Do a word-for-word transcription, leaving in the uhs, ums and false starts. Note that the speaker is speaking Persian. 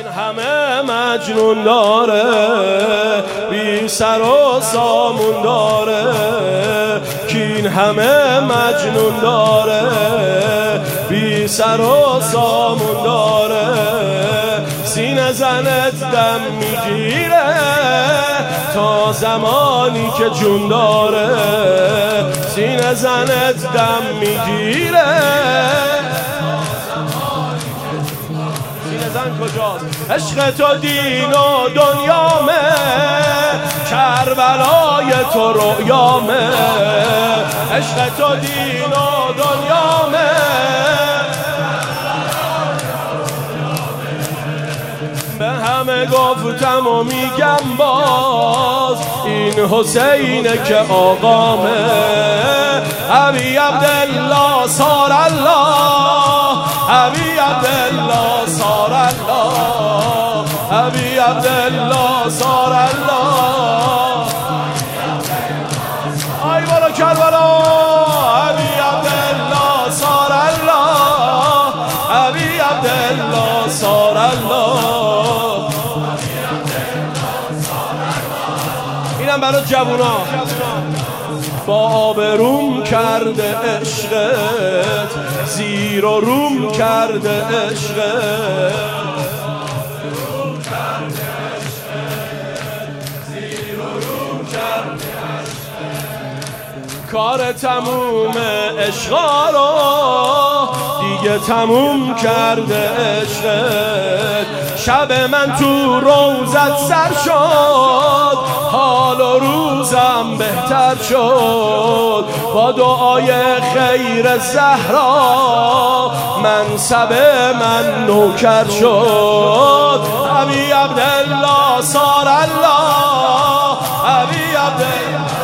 همه مجنون داره، بی سر و سامون داره، که این همه مجنون داره، بی سر و سامون داره. سینه زنت دم میگیره تا زمانی که جون داره، سینه زنت دم میگیره. زن کجاست؟ عشق تو دین و دنیامه، کربلای تو رؤیامه. عشق تو دین و دنیامه، به همه گفتم و میگم باز، این حسینه که آقامه. ابی عبدالله صار الله، ابی عبدالله صار الله، ابی عبدالله صار الله. آی بالا کربلا، ابی عبدالله صار الله، ابی عبدالله صار الله. اینم برای جوونا. با آب روم کرده عشقت، زیر و روم کرده عشقت، کار تموم عشقا رو دیگه تموم کرده عشقت. شب من تو روزت سر شد، حال و روزم بهتر شد. با دعای خیر زهرا منصب من نوکر شد. ابی عبدالله صار الله، ابی عبدالله